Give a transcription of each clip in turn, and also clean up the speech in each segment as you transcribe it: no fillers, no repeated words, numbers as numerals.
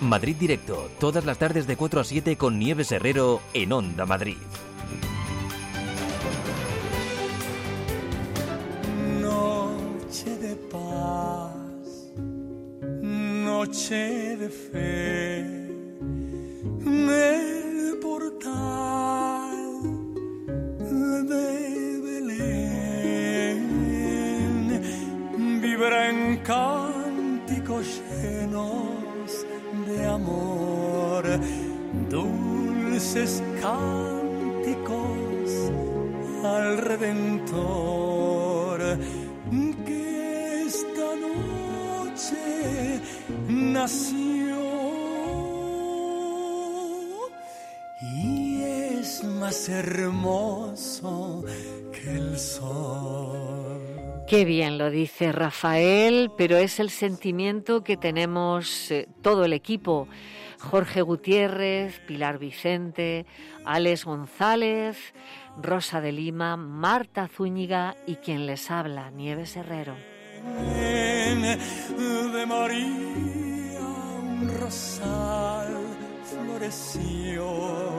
Madrid Directo, todas las tardes de 4 a 7 con Nieves Herrero en Onda Madrid. Noche de paz, noche de fe, en el portal de Belén vibra en cánticos llenos de amor, dulces cánticos al Redentor, que esta noche nació y es más hermoso que el sol. Qué bien lo dice Rafael, pero es el sentimiento que tenemos todo el equipo. Jorge Gutiérrez, Pilar Vicente, Alex González, Rosa de Lima, Marta Zúñiga y quien les habla, Nieves Herrero. De María un rosal floreció.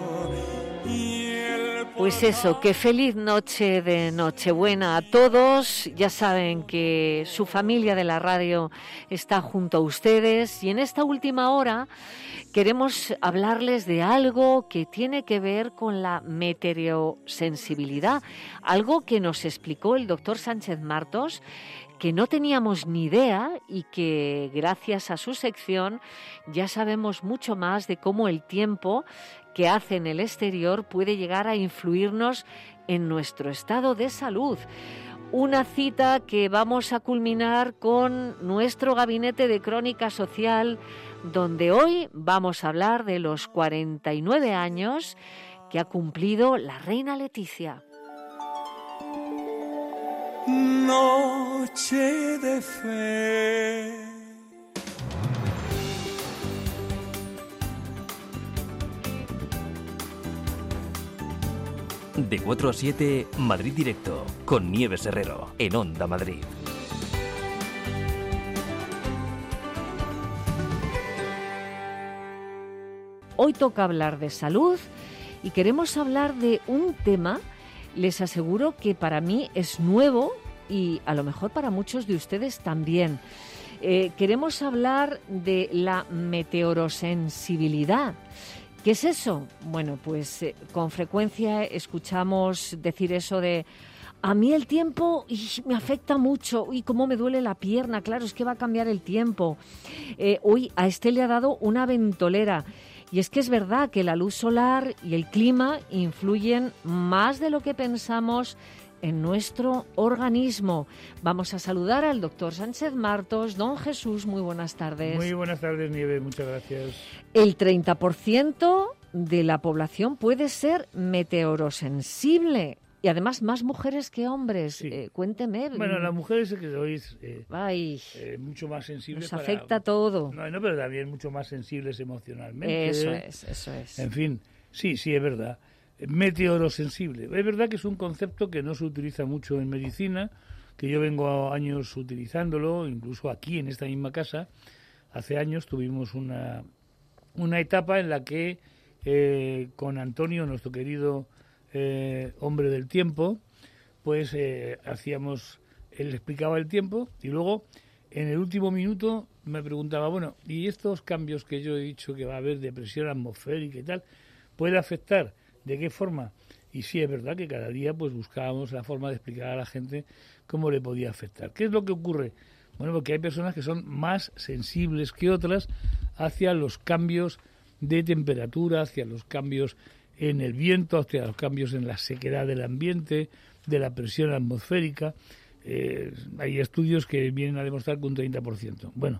Pues eso, que feliz noche de Nochebuena a todos. Ya saben que su familia de la radio está junto a ustedes y en esta última hora queremos hablarles de algo que tiene que ver con la meteorosensibilidad, algo que nos explicó el doctor Sánchez Martos, que no teníamos ni idea y que gracias a su sección ya sabemos mucho más de cómo el tiempo que hace en el exterior puede llegar a influirnos en nuestro estado de salud. Una cita que vamos a culminar con nuestro gabinete de crónica social, donde hoy vamos a hablar de los 49 años que ha cumplido la reina Leticia. Noche de fe. De 4 a 7, Madrid Directo, con Nieves Herrero, en Onda Madrid. Hoy toca hablar de salud y queremos hablar de un tema, les aseguro que para mí es nuevo y a lo mejor para muchos de ustedes también. Queremos hablar de la meteorosensibilidad. ¿Qué es eso? Bueno, pues con frecuencia escuchamos decir eso de a mí el tiempo me afecta mucho y cómo me duele la pierna, claro, es que va a cambiar el tiempo. Hoy a este le ha dado una ventolera y es que es verdad que la luz solar y el clima influyen más de lo que pensamos en nuestro organismo. Vamos a saludar al doctor Sánchez Martos. Don Jesús, muy buenas tardes. Muy buenas tardes, Nieves, muchas gracias. El 30% de la población puede ser meteorosensible y además más mujeres que hombres. Sí. Cuénteme. Bueno, las mujeres es que sois mucho más sensibles. Nos afecta todo. No, pero también mucho más sensibles emocionalmente. Eso es. En fin, sí, es verdad. Meteorosensible. Es verdad que es un concepto que no se utiliza mucho en medicina, que yo vengo años utilizándolo, incluso aquí en esta misma casa. Hace años tuvimos una etapa en la que con Antonio, nuestro querido hombre del tiempo, pues hacíamos, él explicaba el tiempo y luego en el último minuto me preguntaba, bueno, ¿y estos cambios que yo he dicho que va a haber de presión atmosférica y tal, puede afectar? ¿De qué forma? Y sí, es verdad que cada día pues buscábamos la forma de explicar a la gente cómo le podía afectar. ¿Qué es lo que ocurre? Bueno, porque hay personas que son más sensibles que otras hacia los cambios de temperatura, hacia los cambios en el viento, hacia los cambios en la sequedad del ambiente, de la presión atmosférica. Hay estudios que vienen a demostrar que un 30%. Bueno,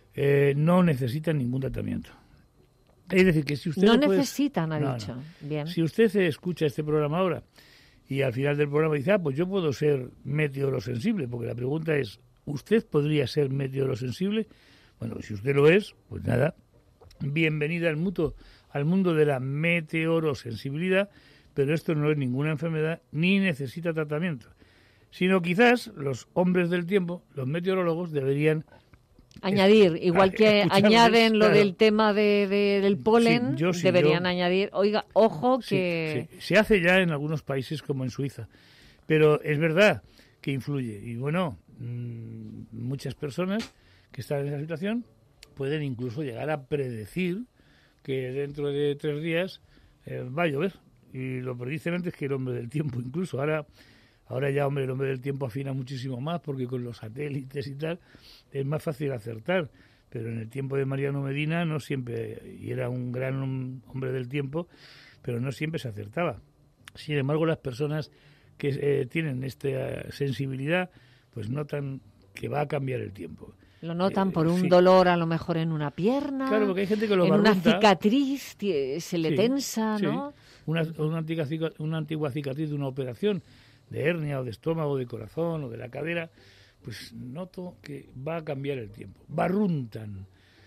no necesitan ningún tratamiento. Es decir, que si usted necesitan, ha dicho. No. Bien. Si usted escucha este programa ahora y al final del programa dice, pues yo puedo ser meteorosensible, porque la pregunta es, ¿usted podría ser meteorosensible? Bueno, si usted lo es, pues nada, bienvenida al mundo de la meteorosensibilidad, pero esto no es ninguna enfermedad ni necesita tratamiento, sino quizás los hombres del tiempo, los meteorólogos, deberían Añadir, igual que añaden lo claro. del tema del polen, Sí, deberían añadir, oiga, ojo que... Sí. Se hace ya en algunos países como en Suiza, pero es verdad que influye. Y bueno, muchas personas que están en esa situación pueden incluso llegar a predecir que dentro de 3 días va a llover. Y lo predicen antes que el hombre del tiempo incluso. Ahora ya, hombre, el hombre del tiempo afina muchísimo más porque con los satélites y tal es más fácil acertar. Pero en el tiempo de Mariano Medina no siempre, y era un gran hombre del tiempo, pero no siempre se acertaba. Sin embargo, las personas que tienen esta sensibilidad, pues notan que va a cambiar el tiempo. Lo notan por un dolor a lo mejor en una pierna, claro, porque hay gente que lo en barrunta. una cicatriz, se le tensa, sí. ¿no? Una antigua cicatriz de una operación de hernia o de estómago, de corazón o de la cadera, pues noto que va a cambiar el tiempo. Barruntan,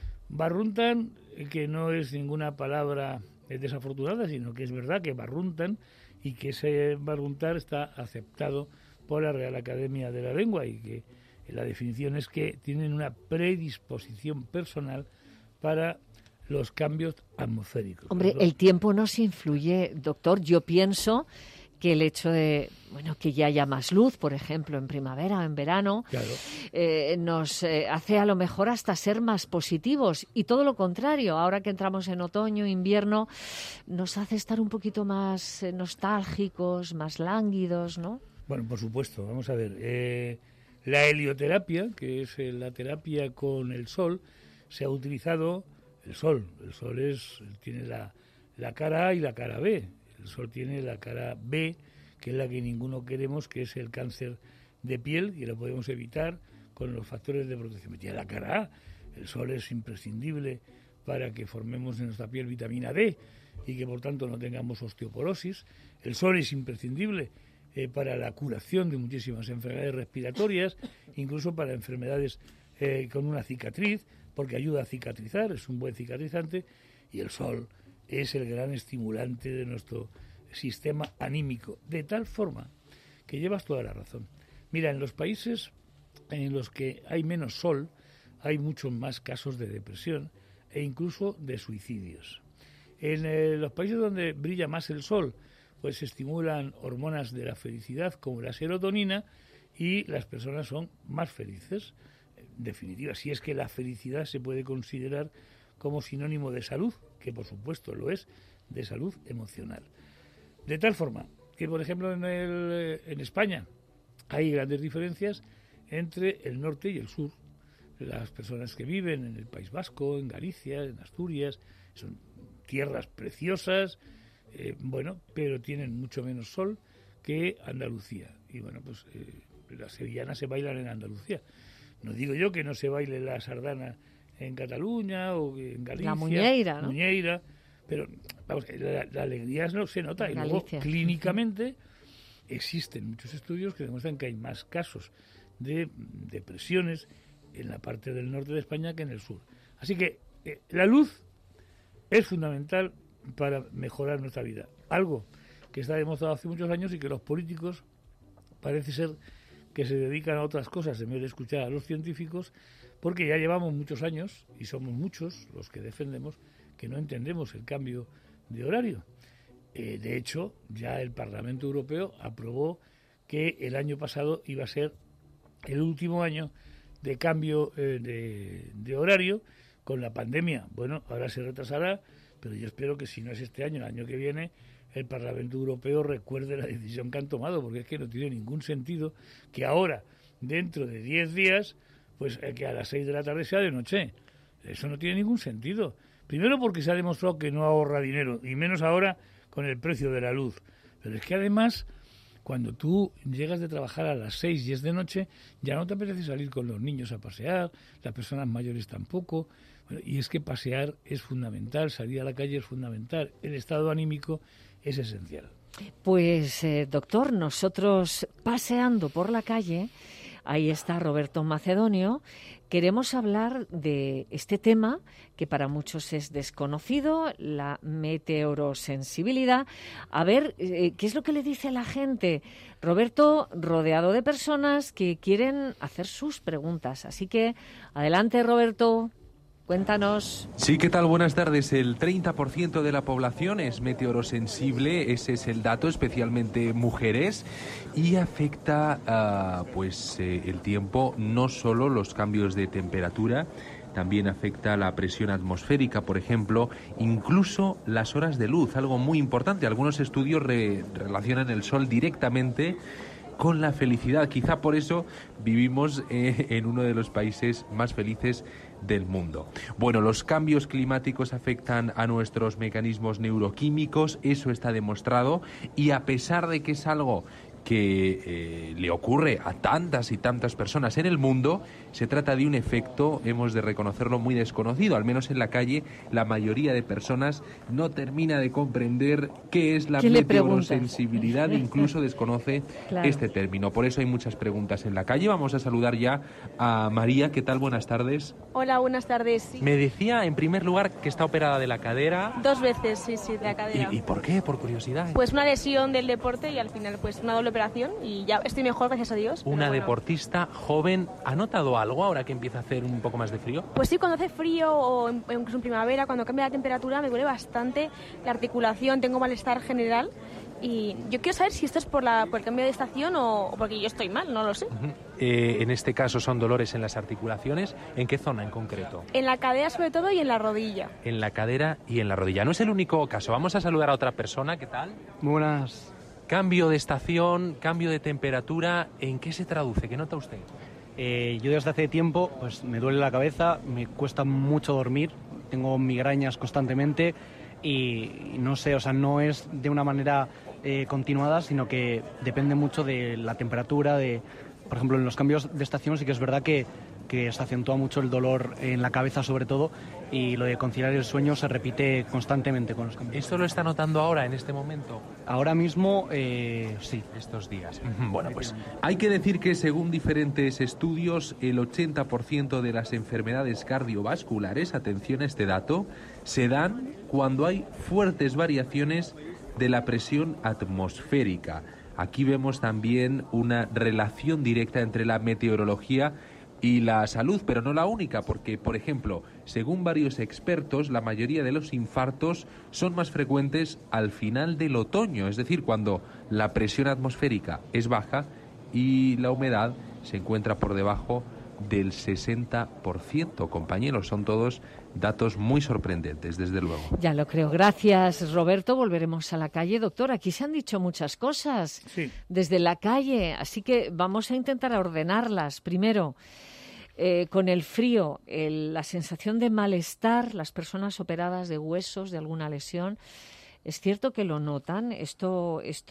que no es ninguna palabra desafortunada, sino que es verdad que barruntan y que ese barruntar está aceptado por la Real Academia de la Lengua y que la definición es que tienen una predisposición personal para los cambios atmosféricos. Hombre, el tiempo nos influye, doctor. Yo pienso que el hecho de, que ya haya más luz, por ejemplo, en primavera o en verano, claro, nos hace a lo mejor hasta ser más positivos. Y todo lo contrario, ahora que entramos en otoño, invierno, nos hace estar un poquito más nostálgicos, más lánguidos, ¿no? Bueno, por supuesto. Vamos a ver. La helioterapia, que es la terapia con el sol, se ha utilizado el sol. El sol tiene la cara A y la cara B. El sol tiene la cara B, que es la que ninguno queremos, que es el cáncer de piel, y lo podemos evitar con los factores de protección. Tiene la cara A. El sol es imprescindible para que formemos en nuestra piel vitamina D y que por tanto no tengamos osteoporosis. El sol es imprescindible para la curación de muchísimas enfermedades respiratorias, incluso para enfermedades con una cicatriz, porque ayuda a cicatrizar, es un buen cicatrizante, y el sol es el gran estimulante de nuestro sistema anímico, de tal forma que llevas toda la razón. Mira, en los países en los que hay menos sol, hay muchos más casos de depresión e incluso de suicidios. En los países donde brilla más el sol, pues se estimulan hormonas de la felicidad como la serotonina y las personas son más felices. En definitiva, si es que la felicidad se puede considerar como sinónimo de salud, que por supuesto lo es, de salud emocional. De tal forma que, por ejemplo, en España hay grandes diferencias entre el norte y el sur. Las personas que viven en el País Vasco, en Galicia, en Asturias, son tierras preciosas, pero tienen mucho menos sol que Andalucía. Y pues las sevillanas se bailan en Andalucía. No digo yo que no se baile la sardana en Cataluña o en Galicia. La muñeira, ¿no? Muñeira, pero vamos, la alegría no se nota. Y luego, Galicia. Clínicamente, existen muchos estudios que demuestran que hay más casos de depresiones en la parte del norte de España que en el sur. Así que la luz es fundamental para mejorar nuestra vida. Algo que está demostrado hace muchos años y que los políticos parece ser que se dedican a otras cosas en vez de escuchar a los científicos, porque ya llevamos muchos años, y somos muchos los que defendemos, que no entendemos el cambio de horario. De hecho, ya el Parlamento Europeo aprobó que el año pasado iba a ser el último año de cambio de horario con la pandemia. Bueno, ahora se retrasará, pero yo espero que si no es este año, el año que viene, el Parlamento Europeo recuerde la decisión que han tomado, porque es que no tiene ningún sentido que ahora, dentro de 10 días, pues que a las 6 de la tarde sea de noche. Eso no tiene ningún sentido. Primero porque se ha demostrado que no ahorra dinero, y menos ahora con el precio de la luz. Pero es que además, cuando tú llegas de trabajar a las 6 y es de noche, ya no te apetece salir con los niños a pasear, las personas mayores tampoco. Y es que pasear es fundamental, salir a la calle es fundamental, el estado anímico es esencial. Pues, doctor, nosotros paseando por la calle, Ahí está Roberto Macedonio. Queremos hablar de este tema que para muchos es desconocido, la meteorosensibilidad. A ver, ¿qué es lo que le dice a la gente? Roberto, rodeado de personas que quieren hacer sus preguntas. Así que, adelante, Roberto. Cuéntanos. Sí, ¿qué tal? Buenas tardes. El 30% de la población es meteorosensible, ese es el dato, especialmente mujeres, y afecta el tiempo, no solo los cambios de temperatura, también afecta la presión atmosférica, por ejemplo, incluso las horas de luz, algo muy importante. Algunos estudios relacionan el sol directamente con la felicidad. Quizá por eso vivimos en uno de los países más felices del mundo. Bueno, los cambios climáticos afectan a nuestros mecanismos neuroquímicos, eso está demostrado, y a pesar de que es algo que le ocurre a tantas y tantas personas en el mundo, se trata de un efecto, hemos de reconocerlo, muy desconocido. Al menos en la calle, la mayoría de personas no termina de comprender qué es la meteorosensibilidad, incluso desconoce este término. Por eso hay muchas preguntas en la calle. Vamos a saludar ya a María. ¿Qué tal? Buenas tardes. Hola, buenas tardes. Sí. Me decía, en primer lugar, que está operada de la cadera. 2 veces, sí, de la cadera. ¿Y por qué? Por curiosidad. Pues una lesión del deporte y al final pues una doble operación y ya estoy mejor, gracias a Dios. Una deportista joven, ¿ha notado algo ahora que empieza a hacer un poco más de frío? Pues sí, cuando hace frío o incluso en primavera, cuando cambia la temperatura, me duele bastante la articulación, tengo malestar general y yo quiero saber si esto es por el cambio de estación o porque yo estoy mal, no lo sé. En este caso son dolores en las articulaciones. ¿En qué zona en concreto? En la cadera sobre todo y en la rodilla. En la cadera y en la rodilla. No es el único caso. Vamos a saludar a otra persona. ¿Qué tal? Muy buenas. Cambio de estación, cambio de temperatura, ¿en qué se traduce? ¿Qué nota usted? Yo desde hace tiempo pues me duele la cabeza, me cuesta mucho dormir, tengo migrañas constantemente y no sé, o sea, no es de una manera continuada, sino que depende mucho de la temperatura, por ejemplo, en los cambios de estación sí que es verdad que se acentúa mucho el dolor en la cabeza sobre todo y lo de conciliar el sueño se repite constantemente con los cambios. ¿Esto lo está notando ahora, en este momento? Ahora mismo, sí. Estos días. Bueno, pues hay que decir que según diferentes estudios, el 80% de las enfermedades cardiovasculares, atención a este dato, se dan cuando hay fuertes variaciones de la presión atmosférica. Aquí vemos también una relación directa entre la meteorología y la salud, pero no la única, porque, por ejemplo, según varios expertos, la mayoría de los infartos son más frecuentes al final del otoño, es decir, cuando la presión atmosférica es baja y la humedad se encuentra por debajo del 60%. Compañeros, son todos datos muy sorprendentes, desde luego. Ya lo creo. Gracias, Roberto. Volveremos a la calle. Doctor, aquí se han dicho muchas cosas desde la calle, así que vamos a intentar ordenarlas. Primero, con el frío, la sensación de malestar, las personas operadas de huesos, de alguna lesión, es cierto que lo notan. Esto es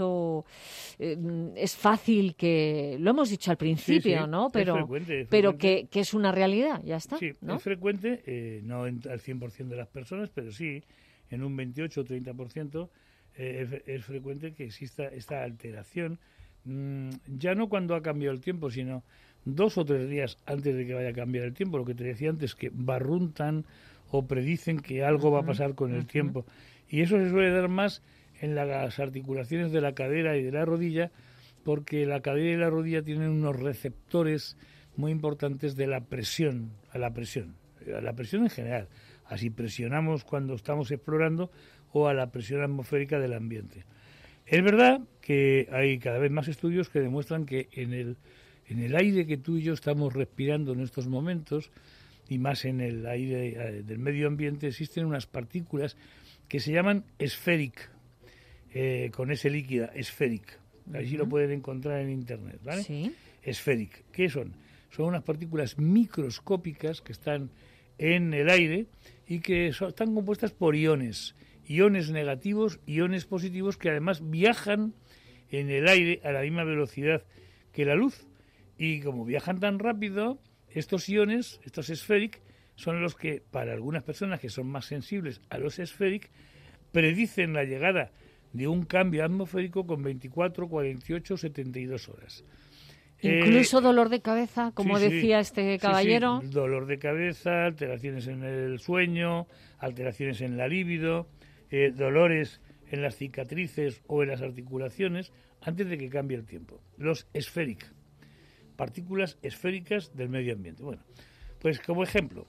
fácil que lo hemos dicho al principio, ¿no? Es frecuente. Pero que es una realidad, ya está. Sí, ¿no? es frecuente, no al 100% de las personas, pero sí en un 28 o 30% es frecuente que exista esta alteración. Ya no cuando ha cambiado el tiempo, sino 2 o 3 días antes de que vaya a cambiar el tiempo. Lo que te decía antes, que barruntan o predicen que algo va a pasar con el tiempo. Y eso se suele dar más en las articulaciones de la cadera y de la rodilla, porque la cadera y la rodilla tienen unos receptores muy importantes de la presión, a la presión en general. Así presionamos cuando estamos explorando o a la presión atmosférica del ambiente. Es verdad que hay cada vez más estudios que demuestran que en el aire que tú y yo estamos respirando en estos momentos, y más en el aire del medio ambiente, existen unas partículas que se llaman espheric, con ese líquida, espheric. Allí lo pueden encontrar en internet, ¿vale? Sí. Espheric. ¿Qué son? Son unas partículas microscópicas que están en el aire y que están compuestas por iones negativos, iones positivos, que además viajan en el aire a la misma velocidad que la luz. Y como viajan tan rápido, estos iones, estos espheric, son los que, para algunas personas que son más sensibles a los espheric, predicen la llegada de un cambio atmosférico con 24, 48, 72 horas. Incluso dolor de cabeza, como decía este caballero. Sí, dolor de cabeza, alteraciones en el sueño, alteraciones en la libido, dolores en las cicatrices o en las articulaciones antes de que cambie el tiempo. Los esféricos, partículas esféricas del medio ambiente. Bueno, pues como ejemplo,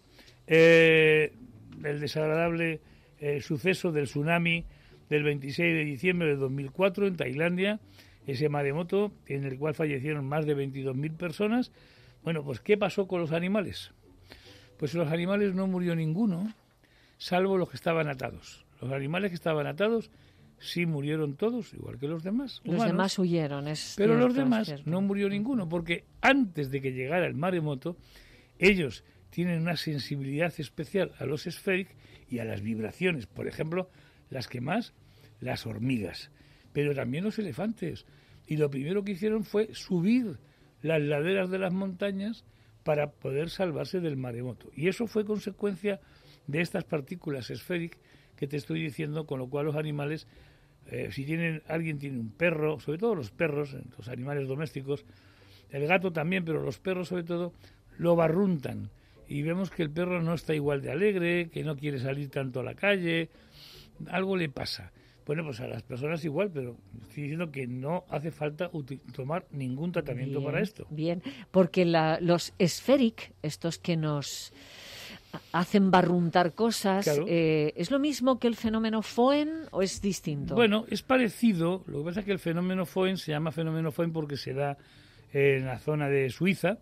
el desagradable suceso del tsunami del 26 de diciembre de 2004 en Tailandia, ese maremoto en el cual fallecieron más de 22.000 personas. Bueno, pues ¿qué pasó con los animales? Pues los animales no murió ninguno, salvo los que estaban atados. Los animales que estaban atados sí murieron todos, igual que los demás humanos. Los demás huyeron, pero los demás no murió ninguno, porque antes de que llegara el maremoto, ellos tienen una sensibilidad especial a los esféricos y a las vibraciones. Por ejemplo, las que más, las hormigas, pero también los elefantes. Y lo primero que hicieron fue subir las laderas de las montañas para poder salvarse del maremoto. Y eso fue consecuencia de estas partículas esféricas que te estoy diciendo, con lo cual los animales, si alguien tiene un perro, sobre todo los perros, los animales domésticos, el gato también, pero los perros sobre todo, lo barruntan. Y vemos que el perro no está igual de alegre, que no quiere salir tanto a la calle, algo le pasa. Bueno, pues a las personas igual, pero estoy diciendo que no hace falta tomar ningún tratamiento para esto. Bien, porque los esféricos, estos que nos hacen barruntar cosas, claro. ¿Es lo mismo que el fenómeno Foehn o es distinto? Bueno, es parecido. Lo que pasa es que el fenómeno Foehn se llama fenómeno Foehn porque se da en la zona de Suiza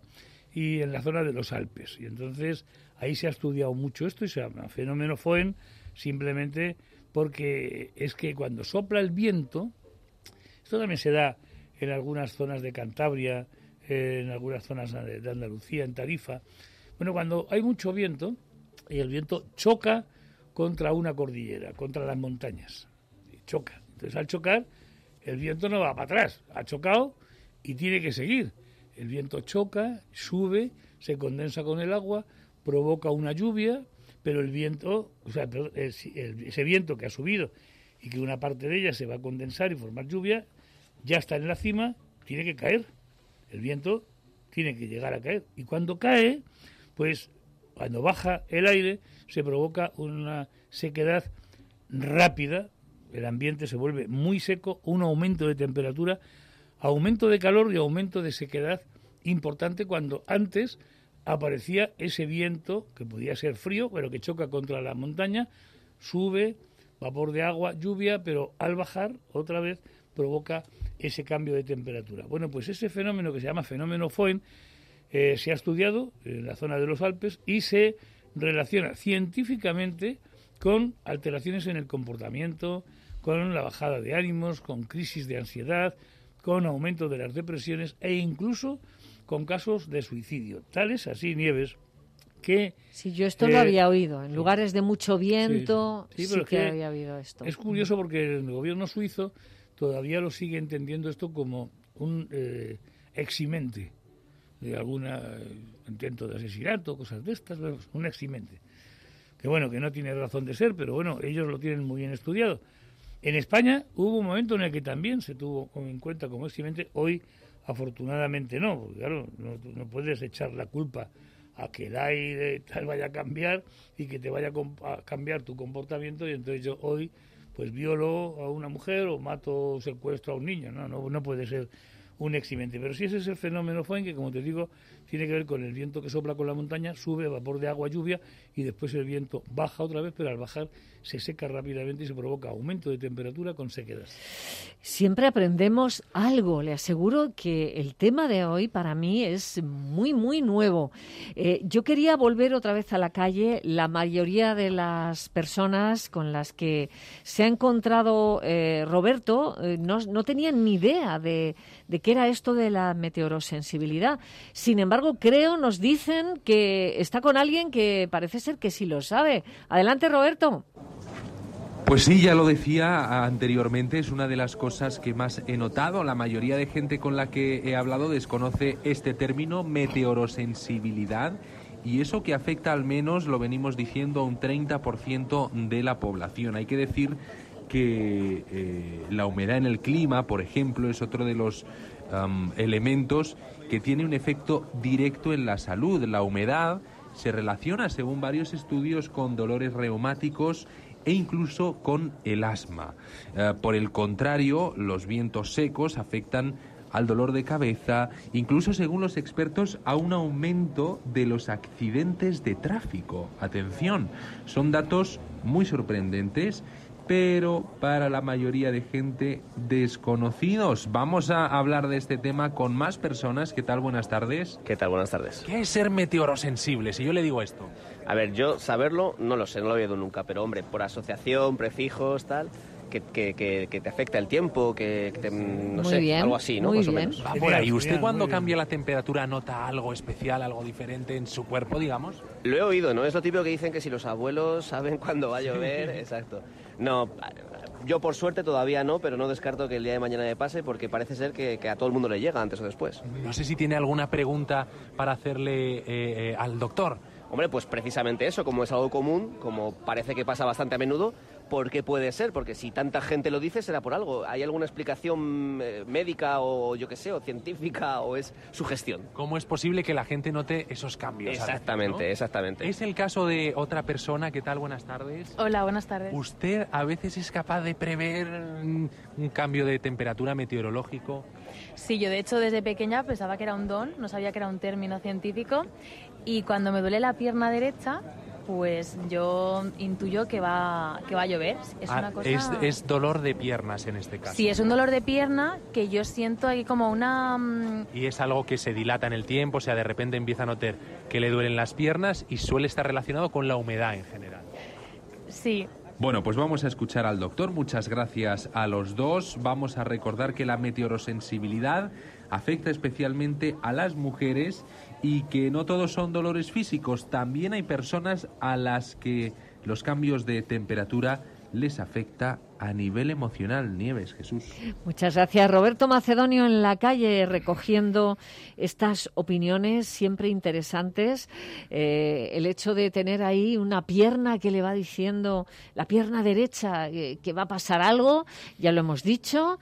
y en la zona de los Alpes. Y entonces ahí se ha estudiado mucho esto y se llama fenómeno Foehn simplemente porque es que cuando sopla el viento, esto también se da en algunas zonas de Cantabria, en algunas zonas de Andalucía, en Tarifa. Bueno, cuando hay mucho viento y el viento choca contra una cordillera, contra las montañas, choca. Entonces al chocar el viento no va para atrás, ha chocado y tiene que seguir. El viento choca, sube, se condensa con el agua, provoca una lluvia, pero el viento, o sea, ese viento que ha subido y que una parte de ella se va a condensar y formar lluvia, ya está en la cima, tiene que caer. El viento tiene que llegar a caer. Y cuando cae, pues cuando baja el aire, se provoca una sequedad rápida, el ambiente se vuelve muy seco, un aumento de temperatura, aumento de calor y aumento de sequedad importante cuando antes aparecía ese viento que podía ser frío, pero que choca contra la montaña, sube, vapor de agua, lluvia, pero al bajar otra vez provoca ese cambio de temperatura. Bueno, pues ese fenómeno que se llama fenómeno Foehn se ha estudiado en la zona de los Alpes y se relaciona científicamente con alteraciones en el comportamiento, con la bajada de ánimos, con crisis de ansiedad, con aumento de las depresiones e incluso con casos de suicidio. Tales así, Nieves, que... Sí, yo esto lo había oído. En lugares de mucho viento sí que había oído esto. Es curioso porque el gobierno suizo todavía lo sigue entendiendo esto como un eximente de algún intento de asesinato, cosas de estas, un eximente. Que bueno, que no tiene razón de ser, pero bueno, ellos lo tienen muy bien estudiado. En España hubo un momento en el que también se tuvo en cuenta como eximente, hoy afortunadamente no, porque claro, no puedes echar la culpa a que el aire tal vaya a cambiar y que te vaya a cambiar tu comportamiento y entonces yo hoy pues violo a una mujer o mato o secuestro a un niño, no puede ser un eximente. Pero sí ese es el fenómeno Foehn que, como te digo, tiene que ver con el viento que sopla con la montaña, sube vapor de agua, lluvia, y después el viento baja otra vez, pero al bajar se seca rápidamente y se provoca aumento de temperatura con sequedad. Siempre aprendemos algo. Le aseguro que el tema de hoy para mí es muy, muy nuevo. Yo quería volver otra vez a la calle. La mayoría de las personas con las que se ha encontrado Roberto no tenían ni idea de qué era esto de la meteorosensibilidad. Sin embargo, nos dicen que está con alguien que parece ser que sí lo sabe. Adelante, Roberto. Pues sí, ya lo decía anteriormente, es una de las cosas que más he notado. La mayoría de gente con la que he hablado desconoce este término, meteorosensibilidad, y eso que afecta al menos, lo venimos diciendo, a un 30% de la población. Hay que decir que la humedad en el clima, por ejemplo, es otro de los elementos que tiene un efecto directo en la salud. La humedad se relaciona, según varios estudios, con dolores reumáticos e incluso con el asma. Por el contrario, los vientos secos afectan al dolor de cabeza, incluso según los expertos a un aumento de los accidentes de tráfico. Atención, son datos muy sorprendentes, pero para la mayoría de gente desconocidos. Vamos a hablar de este tema con más personas. ¿Qué tal? Buenas tardes. ¿Qué tal? Buenas tardes. ¿Qué es ser meteorosensible? Si yo le digo esto. A ver, yo saberlo no lo sé, no lo he oído nunca, pero hombre, por asociación, prefijos, tal, que te afecta el tiempo, no sé, bien, algo así, ¿no? Muy más bien. o menos. Va por ahí. ¿Usted cuando cambia la temperatura nota algo especial, algo diferente en su cuerpo, digamos? Lo he oído, ¿no? Es lo típico que dicen que si los abuelos saben cuándo va a llover, exacto. No, yo por suerte todavía no, pero no descarto que el día de mañana me pase porque parece ser que a todo el mundo le llega antes o después. No sé si tiene alguna pregunta para hacerle al doctor. Hombre, pues precisamente eso, como es algo común, como parece que pasa bastante a menudo, ¿por qué puede ser? Porque si tanta gente lo dice, será por algo. ¿Hay alguna explicación médica o yo qué sé, o científica, o es sugestión? ¿Cómo es posible que la gente note esos cambios? Exactamente, ¿no? exactamente. Es el caso de otra persona. ¿Qué tal? Buenas tardes. Hola, buenas tardes. ¿Usted a veces es capaz de prever un cambio de temperatura meteorológico? Sí, yo de hecho desde pequeña pensaba que era un don, no sabía que era un término científico, y cuando me duele la pierna derecha, pues yo intuyo que va a llover. Es una cosa... es dolor de piernas en este caso. Sí, es un dolor de pierna que yo siento ahí como una... Y es algo que se dilata en el tiempo, o sea, de repente empieza a notar que le duelen las piernas y suele estar relacionado con la humedad en general. Sí. Bueno, pues vamos a escuchar al doctor. Muchas gracias a los dos. Vamos a recordar que la meteorosensibilidad afecta especialmente a las mujeres y que no todos son dolores físicos. También hay personas a las que los cambios de temperatura les afecta a nivel emocional. Nieves, Jesús. Muchas gracias. Roberto Macedonio en la calle recogiendo estas opiniones siempre interesantes. El hecho de tener ahí una pierna que le va diciendo, la pierna derecha, que va a pasar algo, ya lo hemos dicho.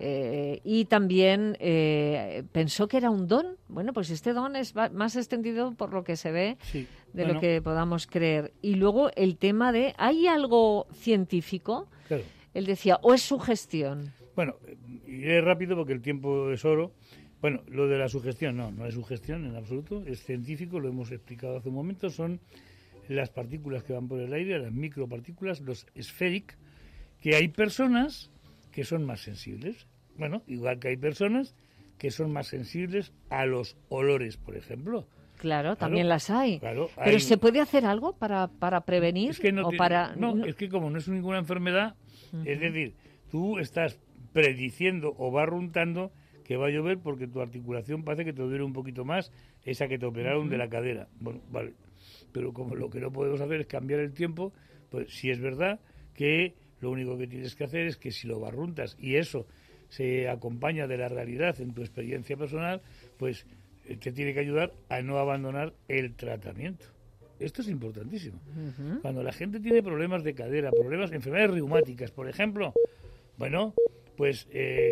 Y también pensó que era un don. Bueno, pues este don es más extendido por lo que se ve. Sí. De lo que podamos creer. Y luego el tema de, ¿hay algo científico? Claro. Él decía, ¿o es sugestión? Bueno, iré rápido porque el tiempo es oro. Bueno, lo de la sugestión, no es sugestión en absoluto, es científico, lo hemos explicado hace un momento, son las partículas que van por el aire, las micropartículas, los esféric, que hay personas que son más sensibles. Bueno, igual que hay personas que son más sensibles a los olores, por ejemplo. Claro, también las hay. Claro, pero ¿se puede hacer algo para prevenir? Es que es que como no es ninguna enfermedad, es decir, tú estás prediciendo o barruntando que va a llover porque tu articulación parece que te duele un poquito más, esa que te operaron de la cadera. Bueno, vale. Pero como lo que no podemos hacer es cambiar el tiempo, pues sí es verdad que lo único que tienes que hacer es que si lo barruntas y eso se acompaña de la realidad en tu experiencia personal, pues te tiene que ayudar a no abandonar el tratamiento. Esto es importantísimo. Cuando la gente tiene problemas de cadera, enfermedades reumáticas, por ejemplo, bueno, pues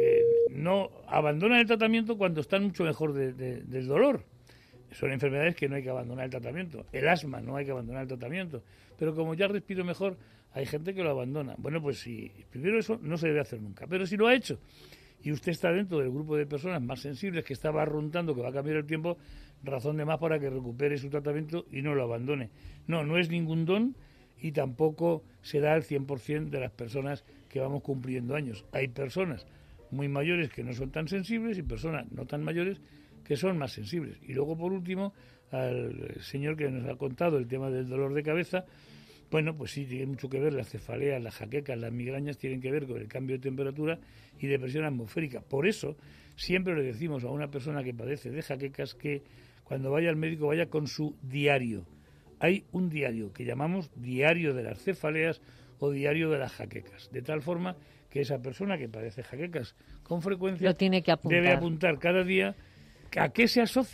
no abandonan el tratamiento cuando están mucho mejor del dolor. Son enfermedades que no hay que abandonar el tratamiento. El asma no hay que abandonar el tratamiento. Pero como ya respiro mejor, hay gente que lo abandona. Bueno, pues si primero eso no se debe hacer nunca. Pero si lo ha hecho y usted está dentro del grupo de personas más sensibles que está barruntando que va a cambiar el tiempo, razón de más para que recupere su tratamiento y no lo abandone. No es ningún don y tampoco se da al 100% de las personas que vamos cumpliendo años. Hay personas muy mayores que no son tan sensibles y personas no tan mayores que son más sensibles. Y luego, por último, al señor que nos ha contado el tema del dolor de cabeza, bueno, pues sí, tiene mucho que ver las cefaleas, las jaquecas, las migrañas, tienen que ver con el cambio de temperatura y de presión atmosférica. Por eso, siempre le decimos a una persona que padece de jaquecas que cuando vaya al médico vaya con su diario. Hay un diario que llamamos diario de las cefaleas o diario de las jaquecas, de tal forma que esa persona que padece jaquecas con frecuencia lo tiene que apuntar. Debe apuntar cada día a qué se asocia.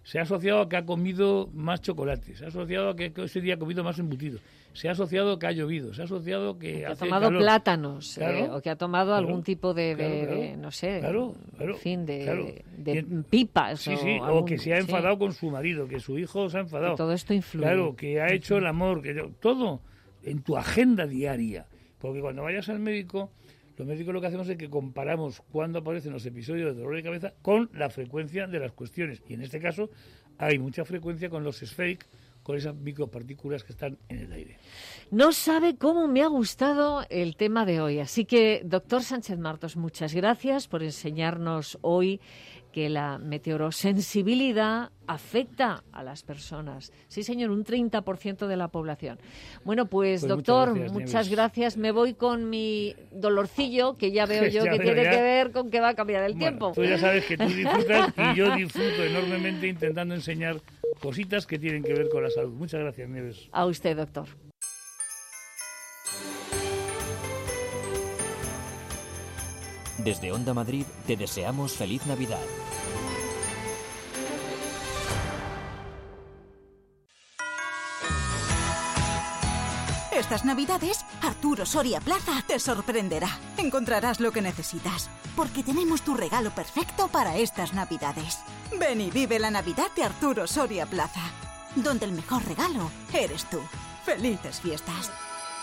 se ha asociado a que ha comido más chocolate, se ha asociado a que ese día ha comido más embutido, se ha asociado a que ha llovido, se ha asociado a que ha hace tomado calor. Plátanos, Claro, o que ha tomado claro, algún tipo de claro, no sé, claro, en fin, de Y pipas. Sí, o algún, que se ha enfadado con su marido, que su hijo se ha enfadado. Que todo esto influye. Claro, que ha hecho el amor, todo en tu agenda diaria. Porque cuando vayas al médico, los médicos lo que hacemos es que comparamos cuándo aparecen los episodios de dolor de cabeza con la frecuencia de las cuestiones. Y en este caso hay mucha frecuencia con los SFAKE, con esas micropartículas que están en el aire. No sabe cómo me ha gustado el tema de hoy. Así que, doctor Sánchez Martos, muchas gracias por enseñarnos hoy que la meteorosensibilidad afecta a las personas. Sí, señor, un 30% de la población. Bueno, pues doctor, muchas gracias. Me voy con mi dolorcillo, que ya veo yo que tiene que ver con que va a cambiar el tiempo. Tú ya sabes que tú disfrutas y yo disfruto enormemente intentando enseñar cositas que tienen que ver con la salud. Muchas gracias, Nieves. A usted, doctor. Desde Onda Madrid te deseamos feliz Navidad. Estas Navidades, Arturo Soria Plaza te sorprenderá. Encontrarás lo que necesitas, porque tenemos tu regalo perfecto para estas Navidades. Ven y vive la Navidad de Arturo Soria Plaza, donde el mejor regalo eres tú. ¡Felices fiestas!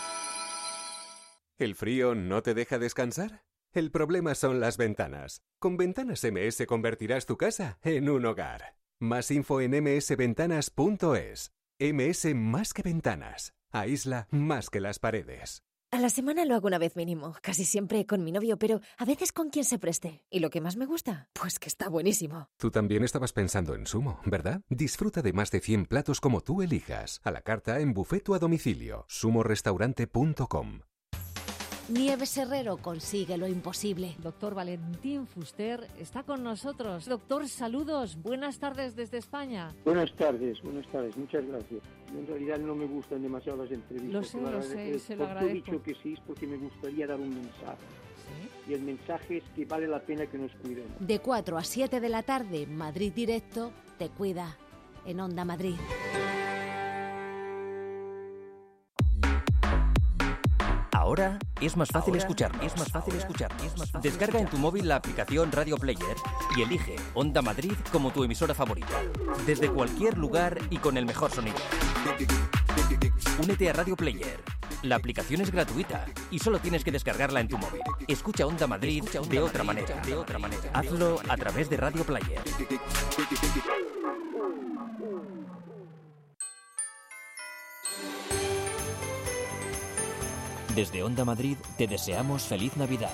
¿El frío no te deja descansar? El problema son las ventanas. Con Ventanas MS convertirás tu casa en un hogar. Más info en msventanas.es. MS más que ventanas. Aísla más que las paredes. A la semana lo hago una vez mínimo, casi siempre con mi novio, pero a veces con quien se preste. ¿Y lo que más me gusta? Pues que está buenísimo. Tú también estabas pensando en Sumo, ¿verdad? Disfruta de más de 100 platos como tú elijas. A la carta, en buffet o a domicilio. sumorestaurante.com. Nieves Herrero consigue lo imposible. Doctor Valentín Fuster está con nosotros. Doctor, saludos. Buenas tardes desde España. Buenas tardes. Muchas gracias. En realidad no me gustan demasiado las entrevistas. Lo sé, se lo agradezco. He dicho que sí, es porque me gustaría dar un mensaje. ¿Sí? Y el mensaje es que vale la pena que nos cuidemos. De 4 a 7 de la tarde, Madrid Directo te cuida en Onda Madrid. Ahora es más fácil escucharnos. Descarga en tu móvil la aplicación Radio Player y elige Onda Madrid como tu emisora favorita. Desde cualquier lugar y con el mejor sonido. Únete a Radio Player. La aplicación es gratuita y solo tienes que descargarla en tu móvil. Escucha Onda Madrid de otra manera. Hazlo a través de Radio Player. Desde Onda Madrid te deseamos feliz Navidad.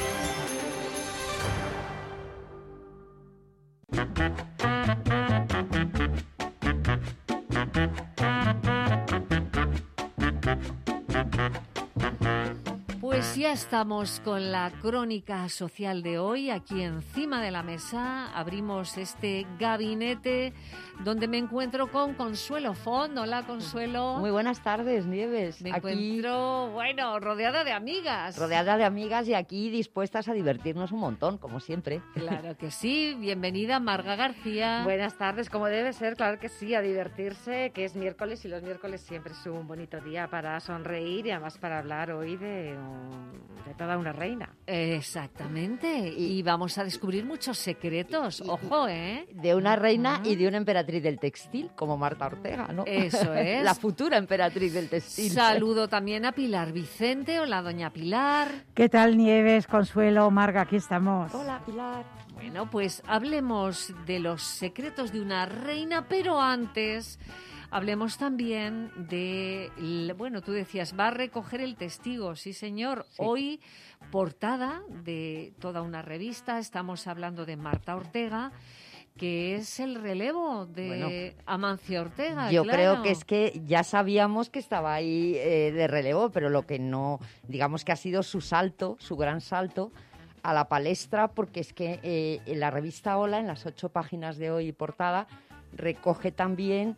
Pues ya estamos con la crónica social de hoy. Aquí encima de la mesa abrimos este gabinete donde me encuentro con Consuelo Font. Hola, Consuelo. Muy buenas tardes, Nieves. Me encuentro, rodeada de amigas. Rodeada de amigas y aquí dispuestas a divertirnos un montón, como siempre. Claro que sí. Bienvenida, Marga García. Buenas tardes, como debe ser, claro que sí, a divertirse, que es miércoles y los miércoles siempre es un bonito día para sonreír y además para hablar hoy de toda una reina. Exactamente. Y vamos a descubrir muchos secretos. Ojo, ¿eh? De una reina y de una emperatriz del textil, como Marta Ortega, ¿no? Eso es. La futura emperatriz del textil. Saludo también a Pilar Vicente. Hola, doña Pilar. ¿Qué tal, Nieves, Consuelo, Marga? Aquí estamos. Hola, Pilar. Bueno, pues hablemos de los secretos de una reina, pero antes hablemos también de, tú decías, va a recoger el testigo, sí señor. Sí. Hoy, portada de toda una revista, estamos hablando de Marta Ortega, que es el relevo de Amancio Ortega. Yo creo que es que ya sabíamos que estaba ahí de relevo, pero lo que no, digamos que ha sido su salto, su gran salto a la palestra, porque es que en la revista Hola, en las 8 páginas de hoy portada, recoge también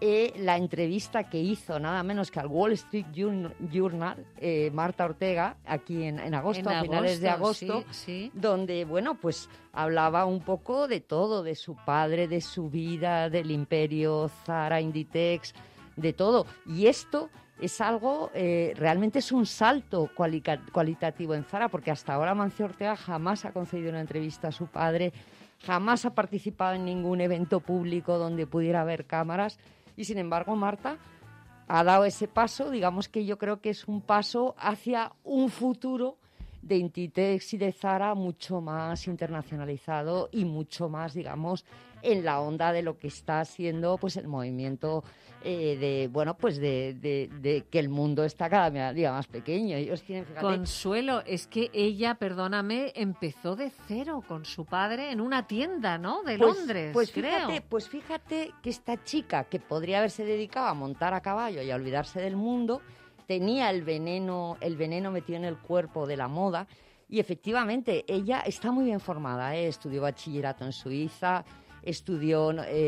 la entrevista que hizo nada menos que al Wall Street Journal, Marta Ortega, aquí en agosto, a finales de agosto, sí. donde, bueno, pues hablaba un poco de todo, de su padre, de su vida, del imperio Zara, Inditex, de todo. Y esto es algo, realmente es un salto cualitativo en Zara, porque hasta ahora Amancio Ortega jamás ha concedido una entrevista a su padre, jamás ha participado en ningún evento público donde pudiera haber cámaras. Y sin embargo, Marta ha dado ese paso, digamos que yo creo que es un paso hacia un futuro de Inditex y de Zara mucho más internacionalizado y mucho más, digamos, en la onda de lo que está haciendo pues el movimiento de que el mundo está cada día más pequeño. Ellos tienen, fíjate, Consuelo, es que ella, perdóname, empezó de cero con su padre en una tienda, ¿no? De Londres, creo. Pues fíjate que esta chica, que podría haberse dedicado a montar a caballo y a olvidarse del mundo, tenía el veneno metido en el cuerpo de la moda, y efectivamente ella está muy bien formada, estudió bachillerato en Suiza, estudió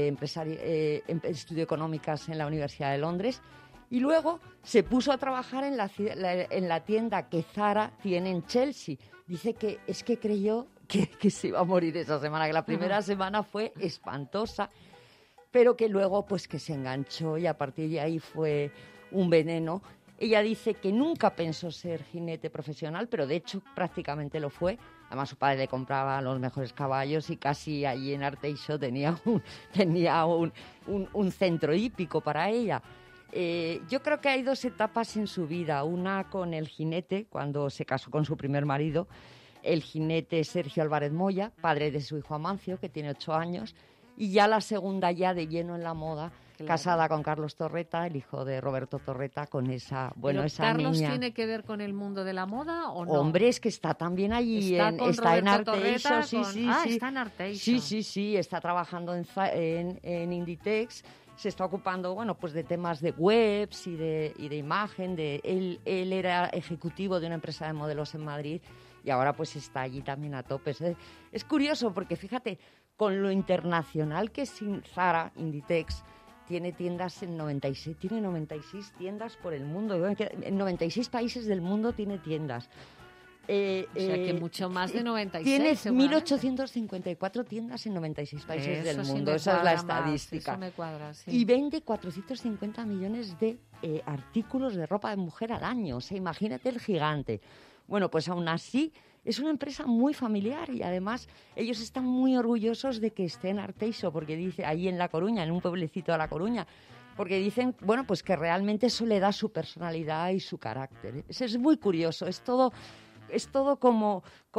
económicas en la Universidad de Londres, y luego se puso a trabajar en la tienda que Zara tiene en Chelsea. Dice que es que creyó que se iba a morir esa semana, que la primera semana fue espantosa, pero que luego pues que se enganchó y a partir de ahí fue un veneno. Ella dice que nunca pensó ser jinete profesional, pero de hecho prácticamente lo fue. Además, su padre le compraba los mejores caballos y casi allí en Arteixo tenía un centro hípico para ella. Yo creo que hay dos etapas en su vida. Una con el jinete, cuando se casó con su primer marido, el jinete Sergio Álvarez Moya, padre de su hijo Amancio, que tiene 8 años, y ya la segunda ya de lleno en la moda, claro, casada con Carlos Torreta, el hijo de Roberto Torreta, con esa niña. ¿Carlos tiene que ver con el mundo de la moda o no? Hombre, es que está también allí, está en Arteixo. Está en Arteixo. Sí, está trabajando en Inditex, se está ocupando, bueno, pues de temas de webs y de imagen. Él era ejecutivo de una empresa de modelos en Madrid y ahora pues está allí también a tope. Es curioso porque, fíjate, con lo internacional que es Zara, Inditex, tiene tiendas tiene 96 tiendas por el mundo. En 96 países del mundo tiene tiendas. O sea que mucho más de 96. Tiene 1.854 tiendas en 96 países del mundo. Esa es la estadística. Eso me cuadra, sí. Y vende 450 millones de artículos de ropa de mujer al año. O sea, imagínate el gigante. Bueno, pues aún así es una empresa muy familiar y además ellos están muy orgullosos de que esté en Arteixo, porque dice, ahí en La Coruña, en un pueblecito de La Coruña, porque dicen, bueno, pues que realmente eso le da su personalidad y su carácter. Eso es muy curioso, es todo como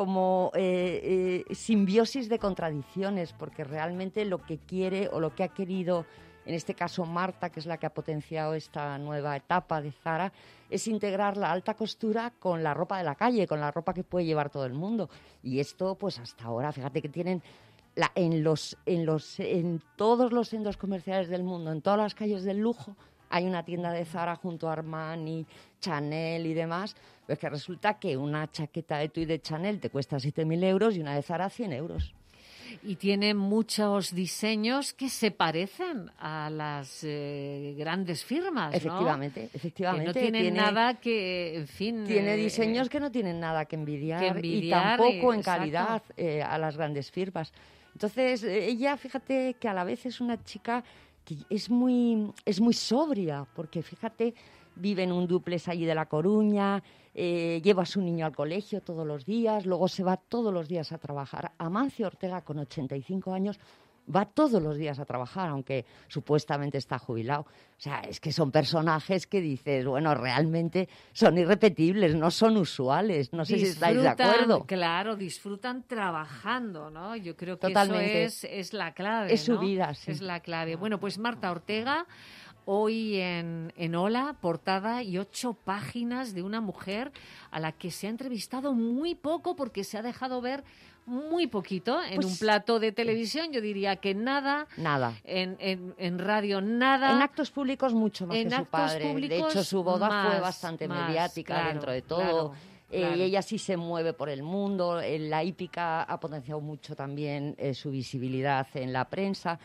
simbiosis de contradicciones, porque realmente lo que quiere o lo que ha querido, en este caso Marta, que es la que ha potenciado esta nueva etapa de Zara, es integrar la alta costura con la ropa de la calle, con la ropa que puede llevar todo el mundo. Y esto, pues hasta ahora, fíjate que tienen en todos los centros comerciales del mundo, en todas las calles del lujo, hay una tienda de Zara junto a Armani, Chanel y demás. Pues que resulta que una chaqueta de Tui de Chanel te cuesta 7.000 euros y una de Zara 100 euros. Y tiene muchos diseños que se parecen a las grandes firmas, ¿no? Efectivamente. Que no tienen nada que, en fin... Tiene diseños que no tienen nada que envidiar y tampoco en calidad a las grandes firmas. Entonces, ella, fíjate que a la vez es una chica que es muy sobria, porque fíjate, vive en un dúplex allí de La Coruña, lleva a su niño al colegio todos los días, luego se va todos los días a trabajar. Amancio Ortega, con 85 años, va todos los días a trabajar, aunque supuestamente está jubilado. O sea, es que son personajes que dices, bueno, realmente son irrepetibles, no son usuales. No sé si estáis de acuerdo. Claro, disfrutan trabajando, ¿no? Yo creo que totalmente. Eso es la clave, es ¿no? Su vida, sí. Es la clave. Bueno, pues Marta Ortega, hoy en Hola, portada y 8 páginas de una mujer a la que se ha entrevistado muy poco porque se ha dejado ver muy poquito en un plato de televisión. Yo diría que nada. En radio nada. En actos públicos mucho más que su padre. De hecho, su boda fue bastante mediática, claro, dentro de todo. Claro. Y ella sí se mueve por el mundo. La hípica ha potenciado mucho también su visibilidad en la prensa.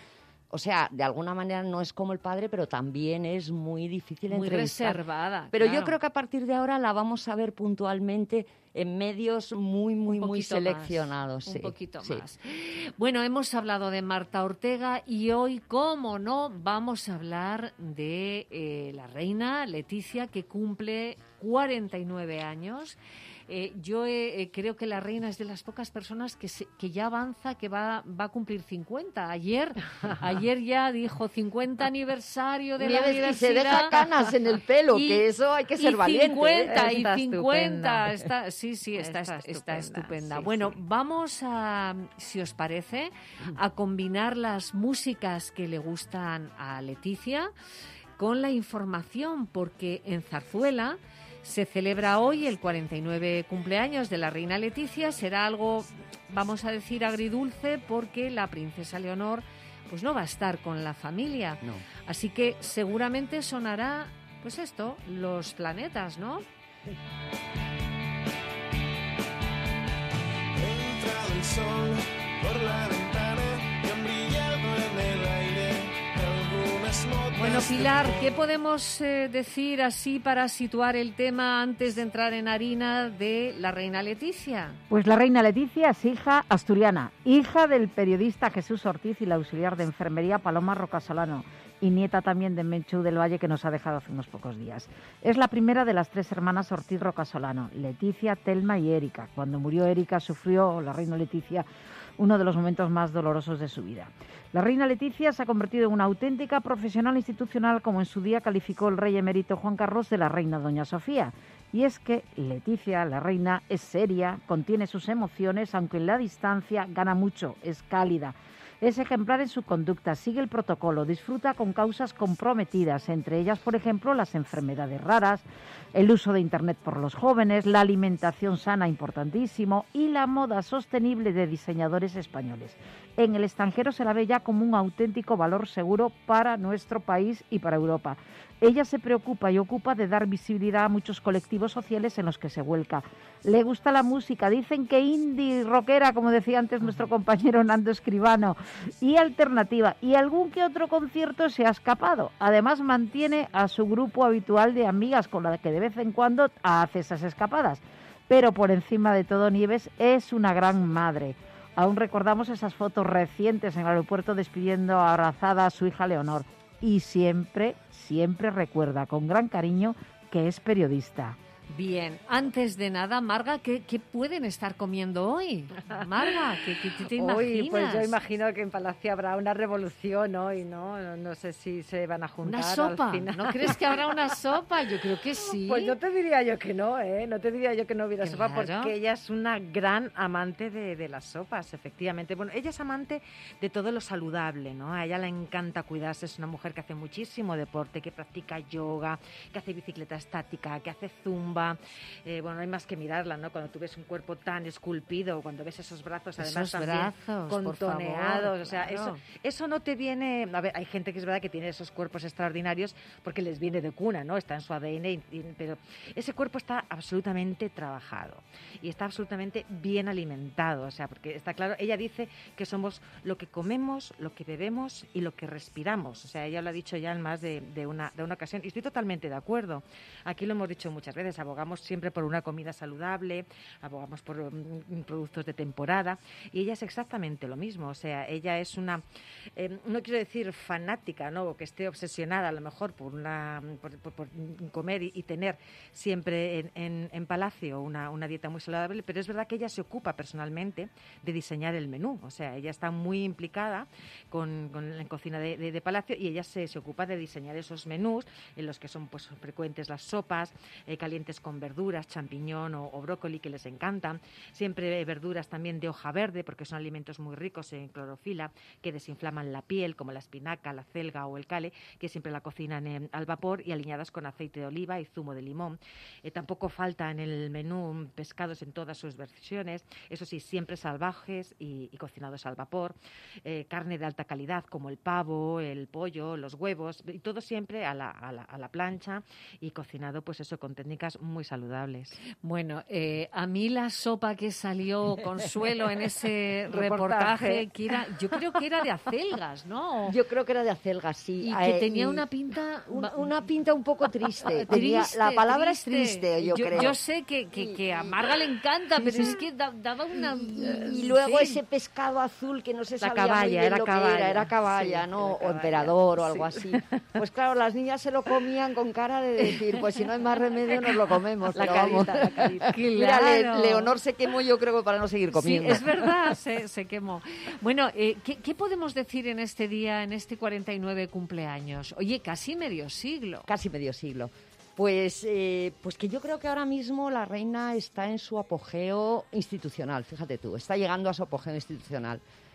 O sea, de alguna manera no es como el padre, pero también es muy difícil muy entrevistar. reservada. Pero claro. yo creo que a partir de ahora la vamos a ver puntualmente en medios muy seleccionados. Un poquito sí. más. Bueno, hemos hablado de Marta Ortega y hoy, cómo no, vamos a hablar de la reina Letizia, que cumple 49 años. Yo creo que la reina es de las pocas personas que ya avanza, que va a cumplir 50. Ayer ya dijo 50 aniversario de la universidad. Y se deja canas en el pelo, que eso hay que ser valiente. 50, Está 50. estupenda. Está estupenda. Bueno, vamos a, si os parece, a combinar las músicas que le gustan a Letizia con la información, porque en Zarzuela se celebra hoy el 49 cumpleaños de la reina Letizia. Será algo, vamos a decir, agridulce, porque la princesa Leonor pues no va a estar con la familia. No. Así que seguramente sonará, pues esto, los planetas, ¿no? Entra el sol por la ventana y han brillado en el aire algunas notas. Bueno, Pilar, ¿qué podemos decir así para situar el tema antes de entrar en harina de la reina Letizia? Pues la reina Letizia es hija asturiana, hija del periodista Jesús Ortiz y la auxiliar de enfermería Paloma Rocasolano, y nieta también de Menchú del Valle, que nos ha dejado hace unos pocos días. Es la primera de las 3 hermanas Ortiz Rocasolano, Letizia, Telma y Érika. Cuando murió Érika, sufrió la reina Letizia uno de los momentos más dolorosos de su vida. La reina Letizia se ha convertido en una auténtica profesional institucional, como en su día calificó el rey emérito Juan Carlos de la reina doña Sofía. Y es que Letizia, la reina, es seria, contiene sus emociones, aunque en la distancia gana mucho, es cálida. Es ejemplar en su conducta, sigue el protocolo, disfruta con causas comprometidas, entre ellas, por ejemplo, las enfermedades raras, el uso de Internet por los jóvenes, la alimentación sana, importantísimo, y la moda sostenible de diseñadores españoles. En el extranjero se la ve ya como un auténtico valor seguro para nuestro país y para Europa. Ella se preocupa y ocupa de dar visibilidad a muchos colectivos sociales en los que se vuelca. Le gusta la música, dicen que indie, rockera, como decía antes nuestro compañero Nando Escribano, y alternativa, y algún que otro concierto se ha escapado. Además mantiene a su grupo habitual de amigas con la que de vez en cuando hace esas escapadas. Pero por encima de todo, Nieves es una gran madre. Aún recordamos esas fotos recientes en el aeropuerto despidiendo abrazada a su hija Leonor. Y siempre recuerda con gran cariño que es periodista. Bien, antes de nada, Marga, ¿qué pueden estar comiendo hoy? Marga, ¿qué te imaginas? Hoy, pues yo imagino que en Palacio habrá una revolución hoy, ¿no? No sé si se van a juntar. ¿Una sopa? Al final. ¿No crees que habrá una sopa? Yo creo que sí. Pues no te diría yo que no, ¿eh? No te diría yo que no hubiera sopa, Claro. porque ella es una gran amante de las sopas, efectivamente. Bueno, ella es amante de todo lo saludable, ¿no? A ella le encanta cuidarse, es una mujer que hace muchísimo deporte, que practica yoga, que hace bicicleta estática, que hace zumba. Bueno, no hay más que mirarla, ¿no? Cuando tú ves un cuerpo tan esculpido, cuando ves esos brazos, además Esos también brazos, contoneados, por favor, o sea, claro. eso no te viene... A ver, hay gente que es verdad que tiene esos cuerpos extraordinarios porque les viene de cuna, ¿no? Está en su ADN, pero ese cuerpo está absolutamente trabajado y está absolutamente bien alimentado, o sea, porque está claro, ella dice que somos lo que comemos, lo que bebemos y lo que respiramos, o sea, ella lo ha dicho ya en más de una ocasión y estoy totalmente de acuerdo. Aquí lo hemos dicho muchas veces, abogamos siempre por una comida saludable, abogamos por productos de temporada y ella es exactamente lo mismo, o sea, ella es una, no quiero decir fanática, ¿no? O que esté obsesionada a lo mejor por comer y tener siempre en Palacio una dieta muy saludable, pero es verdad que ella se ocupa personalmente de diseñar el menú, o sea, ella está muy implicada con la cocina de Palacio y ella se ocupa de diseñar esos menús en los que son pues frecuentes las sopas, calientes con verduras, champiñón o brócoli, que les encantan. Siempre verduras también de hoja verde, porque son alimentos muy ricos en clorofila, que desinflaman la piel, como la espinaca, la celga o el cale, que siempre la cocinan al vapor y aliñadas con aceite de oliva y zumo de limón. Tampoco falta en el menú pescados en todas sus versiones, eso sí, siempre salvajes y cocinados al vapor. Carne de alta calidad, como el pavo, el pollo, los huevos, y todo siempre a la plancha y cocinado, pues eso, con técnicas muy saludables. Bueno, a mí la sopa que salió Consuelo en ese reportaje, que era, yo creo que era de acelgas, ¿no? Yo creo que era de acelgas, sí. Y que tenía una pinta... Una pinta un poco triste. La palabra es triste, yo creo. Yo sé que a Marga le encanta, pero es que daba una... Y luego ese pescado azul que no se sabía muy bien lo que era caballa, ¿no? O emperador o algo así. Pues claro, las niñas se lo comían con cara de decir, pues si no hay más remedio nos lo comemos. La carita. Mira, Leonor se quemó, yo creo, para no seguir comiendo. Sí, es verdad, se quemó. Bueno, ¿qué podemos decir en este día, en este 49 cumpleaños? Oye, casi medio siglo. Casi medio siglo. Pues que yo creo que ahora mismo la reina está en su apogeo institucional, fíjate tú, está llegando a su apogeo institucional.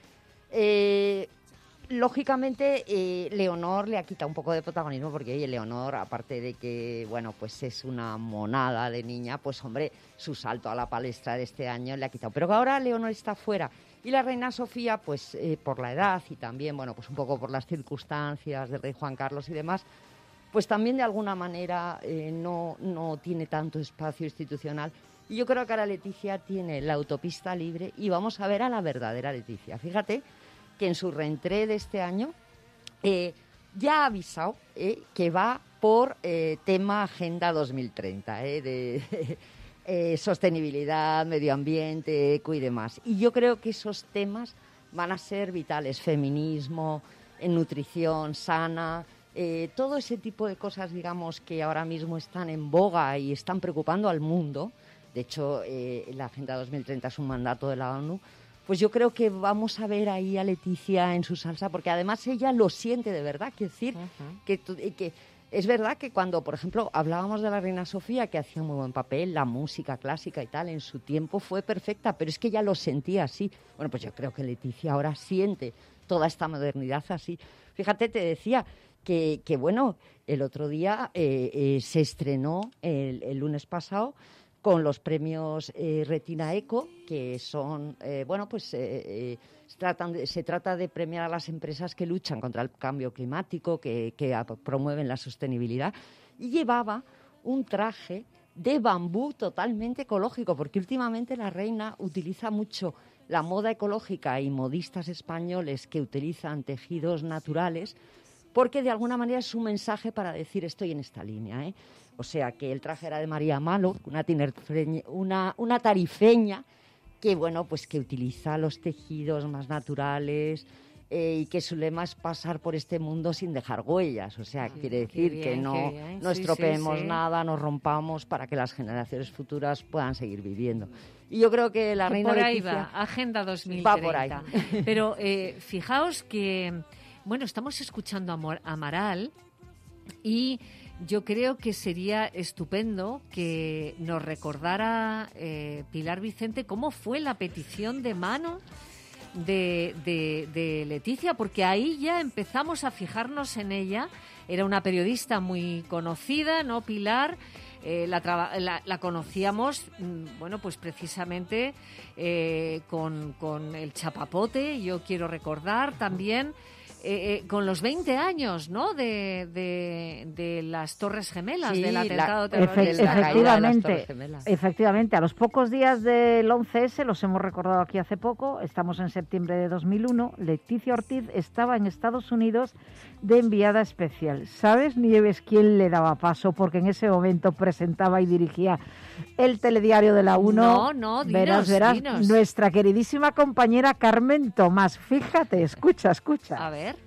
Lógicamente, Leonor le ha quitado un poco de protagonismo porque, oye, Leonor, aparte de que, bueno, pues es una monada de niña, pues, hombre, su salto a la palestra de este año le ha quitado. Pero ahora Leonor está fuera y la reina Sofía, pues, por la edad y también, bueno, pues un poco por las circunstancias del rey Juan Carlos y demás, pues también de alguna manera no tiene tanto espacio institucional. Y yo creo que ahora Leticia tiene la autopista libre y vamos a ver a la verdadera Leticia. Fíjate que en su reentré de este año ya ha avisado que va por tema Agenda 2030, de sostenibilidad, medio ambiente, eco y demás. Y yo creo que esos temas van a ser vitales, feminismo, nutrición sana, todo ese tipo de cosas, digamos, que ahora mismo están en boga y están preocupando al mundo. De hecho, la Agenda 2030 es un mandato de la ONU. Pues yo creo que vamos a ver ahí a Leticia en su salsa, porque además ella lo siente de verdad. Quiero decir, que es verdad que cuando, por ejemplo, hablábamos de la reina Sofía, que hacía muy buen papel, la música clásica y tal, en su tiempo fue perfecta, pero es que ella lo sentía así. Bueno, pues yo creo que Leticia ahora siente toda esta modernidad así. Fíjate, te decía que bueno, el otro día se estrenó, el lunes pasado, con los premios Retina Eco, que son, se trata de premiar a las empresas que luchan contra el cambio climático, que promueven la sostenibilidad, y llevaba un traje de bambú totalmente ecológico, porque últimamente la reina utiliza mucho la moda ecológica y modistas españoles que utilizan tejidos naturales, porque de alguna manera es un mensaje para decir estoy en esta línea, O sea, que el traje era de María Malo, una tarifeña que, bueno, pues que utiliza los tejidos más naturales y que su lema es pasar por este mundo sin dejar huellas. O sea, quiere decir que no estropeemos nada, no rompamos para que las generaciones futuras puedan seguir viviendo. Y yo creo que la reina Leticia... Por ahí va, Agenda 2030. Va por ahí. Pero fijaos que, bueno, estamos escuchando a Amaral y... yo creo que sería estupendo que nos recordara Pilar Vicente cómo fue la petición de mano de Leticia, porque ahí ya empezamos a fijarnos en ella. Era una periodista muy conocida, ¿no, Pilar? La conocíamos, bueno, pues precisamente con el chapapote, yo quiero recordar también... con los 20 años, ¿no?, de las Torres Gemelas, sí, del atentado terrorista. Efectivamente, a los pocos días del 11S, los hemos recordado aquí hace poco, estamos en septiembre de 2001, Leticia Ortiz estaba en Estados Unidos de enviada especial. ¿Sabes, Nieves, quién le daba paso? Porque en ese momento presentaba y dirigía el telediario de la 1. No, dinos. Nuestra queridísima compañera Carmen Tomás. Fíjate, escucha. A ver.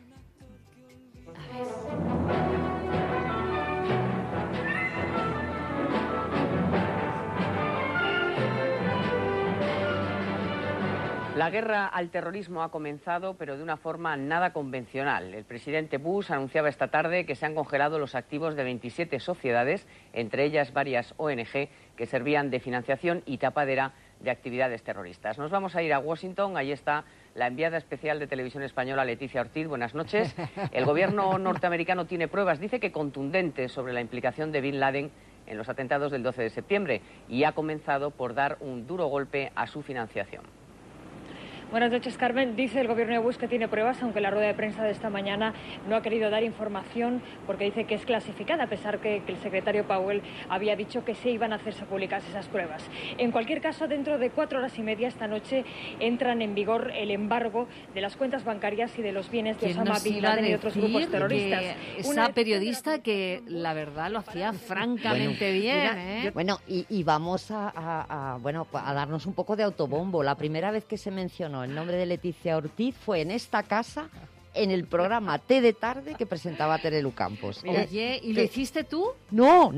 La guerra al terrorismo ha comenzado, pero de una forma nada convencional. El presidente Bush anunciaba esta tarde que se han congelado los activos de 27 sociedades, entre ellas varias ONG, que servían de financiación y tapadera de actividades terroristas. Nos vamos a ir a Washington, ahí está la enviada especial de Televisión Española, Leticia Ortiz. Buenas noches. El gobierno norteamericano tiene pruebas, dice que contundentes, sobre la implicación de Bin Laden en los atentados del 12 de septiembre y ha comenzado por dar un duro golpe a su financiación. Buenas noches, Carmen. Dice el gobierno de Bush que tiene pruebas, aunque la rueda de prensa de esta mañana no ha querido dar información porque dice que es clasificada, a pesar que el secretario Powell había dicho que se iban a hacerse públicas esas pruebas. En cualquier caso, dentro de 4 horas y media esta noche entran en vigor el embargo de las cuentas bancarias y de los bienes de Osama Bin Laden y otros grupos terroristas. Esa periodista que la verdad lo hacía francamente bien. Bueno, y vamos a darnos un poco de autobombo. La primera vez que se mencionó el nombre de Leticia Ortiz fue en esta casa, en el programa Té de Tarde que presentaba Terelu Campos. Oye, ¿y lo hiciste tú? No.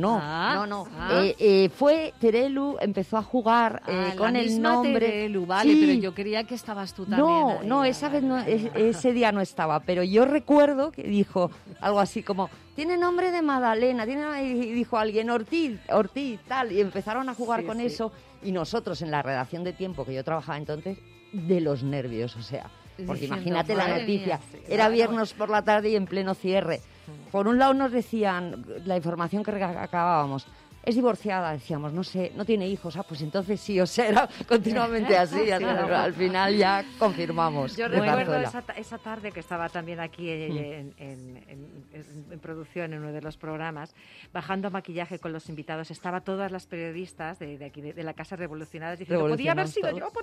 Fue Terelu, empezó a jugar con el nombre. Terelu, vale, pero yo creía que estabas tú también. No, esa vez no, ese día no estaba, pero yo recuerdo que dijo algo así como, tiene nombre de Madalena, y dijo alguien Ortiz, tal, y empezaron a jugar con eso, y nosotros en la redacción de Tiempo, que yo trabajaba entonces, de los nervios, o sea, porque imagínate la noticia, era viernes por la tarde y en pleno cierre. Por un lado nos decían, la información que acabábamos, es divorciada, decíamos, no sé, no tiene hijos, pues entonces sí, o sea, era continuamente así, al final ya confirmamos. Yo recuerdo esa tarde que estaba también aquí en producción en uno de los programas, bajando maquillaje con los invitados, estaban todas las periodistas de aquí, de la Casa Revolucionadas, diciendo, podía haber sido yo.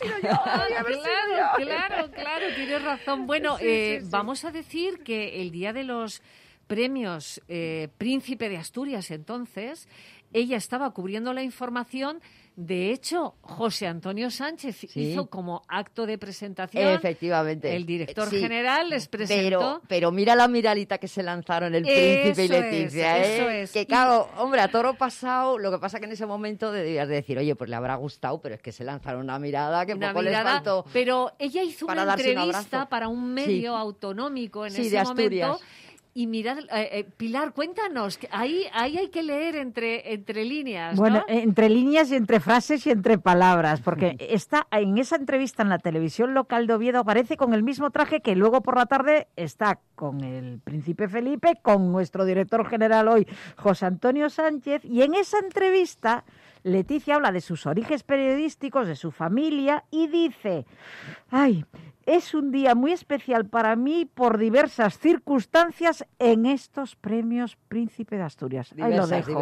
Claro, tienes razón. Bueno, vamos a decir que el día de los premios Príncipe de Asturias, entonces, ella estaba cubriendo la información. De hecho, José Antonio Sánchez hizo como acto de presentación. Efectivamente. El director general les presentó. Pero mira la miralita que se lanzaron el Príncipe y Leticia. Eso es. Que claro, hombre, a toro pasado, lo que pasa que en ese momento debías de decir, oye, pues le habrá gustado, pero es que se lanzaron una mirada que poco les faltó. Pero ella hizo una entrevista para un medio autonómico en ese momento. Y mirad, Pilar, cuéntanos, ahí hay que leer entre líneas, ¿no? Bueno, entre líneas y entre frases y entre palabras, porque está en esa entrevista en la televisión local de Oviedo, aparece con el mismo traje que luego por la tarde está con el Príncipe Felipe, con nuestro director general hoy, José Antonio Sánchez, y en esa entrevista Leticia habla de sus orígenes periodísticos, de su familia, y dice, es un día muy especial para mí por diversas circunstancias en estos premios Príncipe de Asturias. Ahí lo dejo,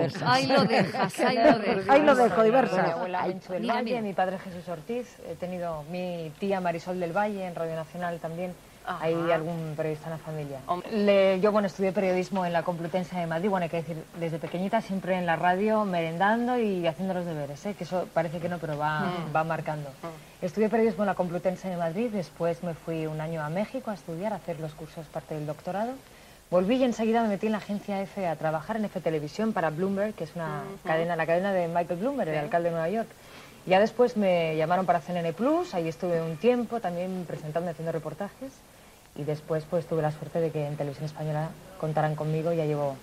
diversas. Mi abuela Menchu del Valle, mi padre Jesús Ortiz, he tenido mi tía Marisol del Valle en Radio Nacional también. Hay algún periodista en la familia. Yo, estudié periodismo en la Complutense de Madrid. Bueno, hay que decir, desde pequeñita siempre en la radio, merendando y haciendo los deberes, que eso parece que no, pero va marcando. Estudié periodismo en la Complutense de Madrid, después me fui un año a México a estudiar, a hacer los cursos parte del doctorado. Volví y enseguida me metí en la agencia EFE a trabajar en EFE Televisión para Bloomberg, que es una cadena, la cadena de Michael Bloomberg, el alcalde de Nueva York. Ya después me llamaron para CNN Plus, ahí estuve un tiempo también presentando y haciendo reportajes. Y después tuve la suerte de que en Televisión Española contaran conmigo. Ya llevo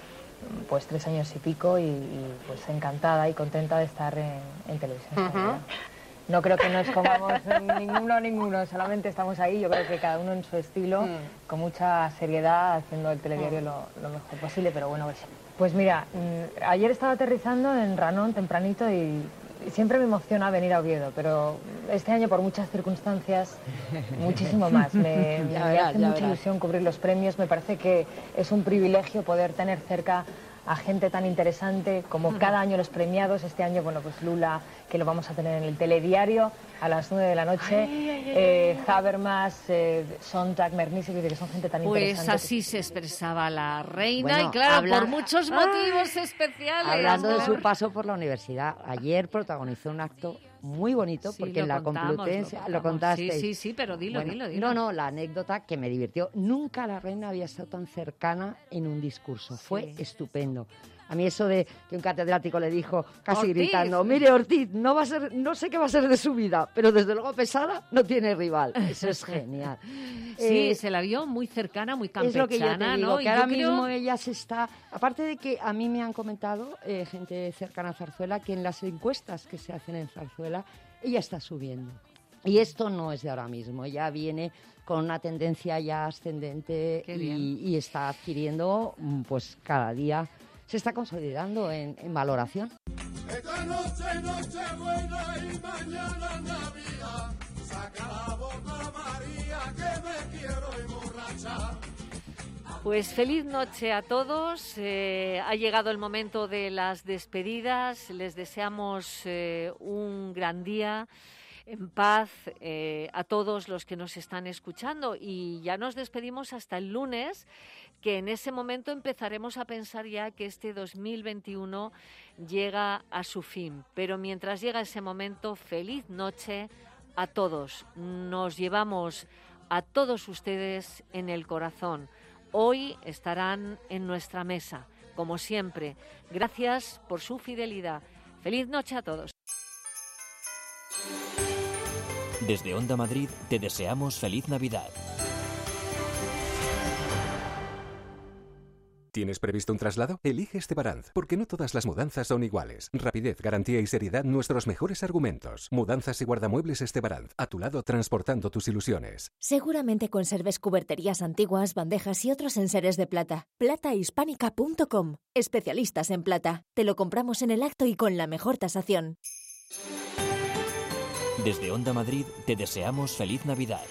3 años y pico y encantada y contenta de estar en Televisión Española. No creo que nos pongamos ninguno, solamente estamos ahí, yo creo que cada uno en su estilo, con mucha seriedad, haciendo el telediario lo mejor posible, pero bueno, pues mira, ayer estaba aterrizando en Ranón tempranito y siempre me emociona venir a Oviedo, pero este año por muchas circunstancias, muchísimo más. Me hace mucha ilusión cubrir los premios, me parece que es un privilegio poder tener cerca a gente tan interesante como cada año los premiados. Este año, Lula, que lo vamos a tener en el telediario a las 9 de la noche, Habermas, Sontag, Mernissi, que son gente tan interesante. Pues así se expresaba la reina y claro, por muchos motivos especiales. Hablando de su paso por la universidad, ayer protagonizó un acto muy bonito, porque en la Complutense lo contaste. Sí, pero dilo. No, la anécdota que me divirtió. Nunca la reina había estado tan cercana en un discurso. Fue estupendo. A mí eso de que un catedrático le dijo, casi gritando, mire Ortiz, no sé qué va a ser de su vida, pero desde luego pesada no tiene rival. Eso es genial. Sí, se la vio muy cercana, muy campechana, es lo que yo te digo, ¿no? Que ahora mismo ella se está... Aparte de que a mí me han comentado, gente cercana a Zarzuela, que en las encuestas que se hacen en Zarzuela, ella está subiendo. Y esto no es de ahora mismo, ella viene con una tendencia ya ascendente y está adquiriendo, cada día... se está consolidando en valoración. Esta noche buena y mañana Navidad, saca la Pues feliz noche a todos. Ha llegado el momento de las despedidas. Les deseamos un gran día en paz a todos los que nos están escuchando, y ya nos despedimos hasta el lunes, que en ese momento empezaremos a pensar ya que este 2021 llega a su fin. Pero mientras llega ese momento, feliz noche a todos. Nos llevamos a todos ustedes en el corazón. Hoy estarán en nuestra mesa, como siempre. Gracias por su fidelidad. Feliz noche a todos. Desde Onda Madrid te deseamos feliz Navidad. ¿Tienes previsto un traslado? Elige Estebaranz, porque no todas las mudanzas son iguales. Rapidez, garantía y seriedad, nuestros mejores argumentos. Mudanzas y guardamuebles Estebaranz, a tu lado transportando tus ilusiones. Seguramente conserves cuberterías antiguas, bandejas y otros enseres de plata. Platahispánica.com. Especialistas en plata. Te lo compramos en el acto y con la mejor tasación. Desde Onda Madrid te deseamos feliz Navidad.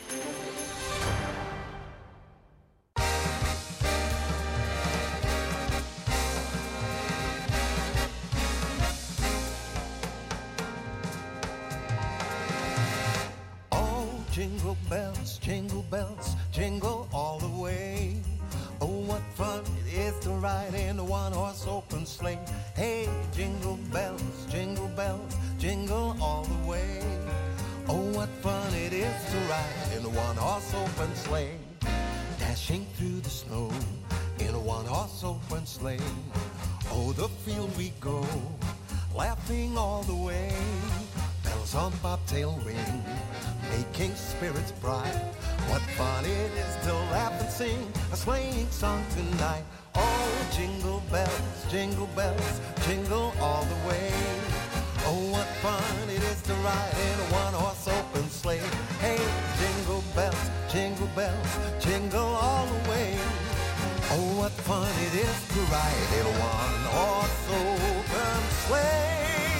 Jingle bells, jingle all the way. Oh, what fun it is to ride in a one-horse open sleigh. Hey, jingle bells, jingle all the way. Oh, what fun it is to ride in a one-horse open sleigh. Dashing through the snow in a one-horse open sleigh. Oh, the field we go, laughing all the way. Bells on bobtail ring, making spirits bright. What fun it is to laugh and sing a sleighing song tonight. Oh, jingle bells, jingle all the way. Oh, what fun it is to ride in a one-horse open sleigh. Hey, jingle bells, jingle all the way. Oh, what fun it is to ride in a one-horse open sleigh.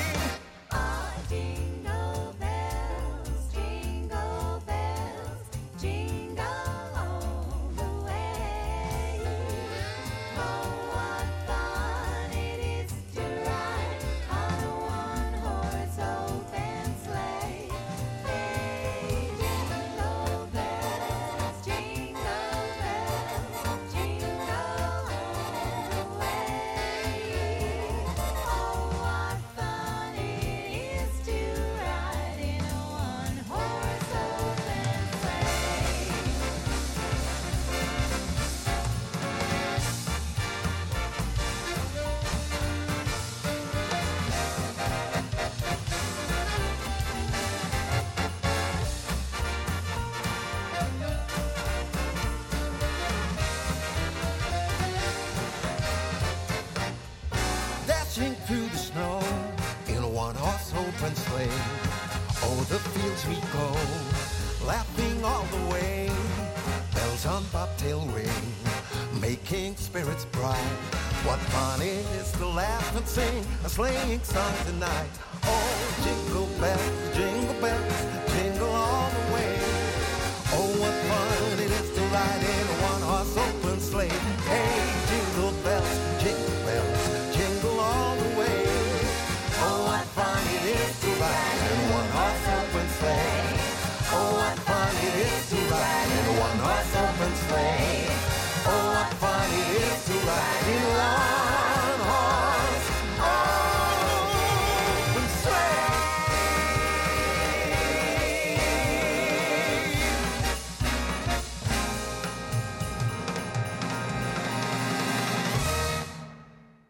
Through the snow in a one-horse open sleigh. Oh, the fields we go, laughing all the way. Bells on bobtail ring, making spirits bright. What fun it is to laugh and sing a sleighing song tonight. Oh, jingle bells,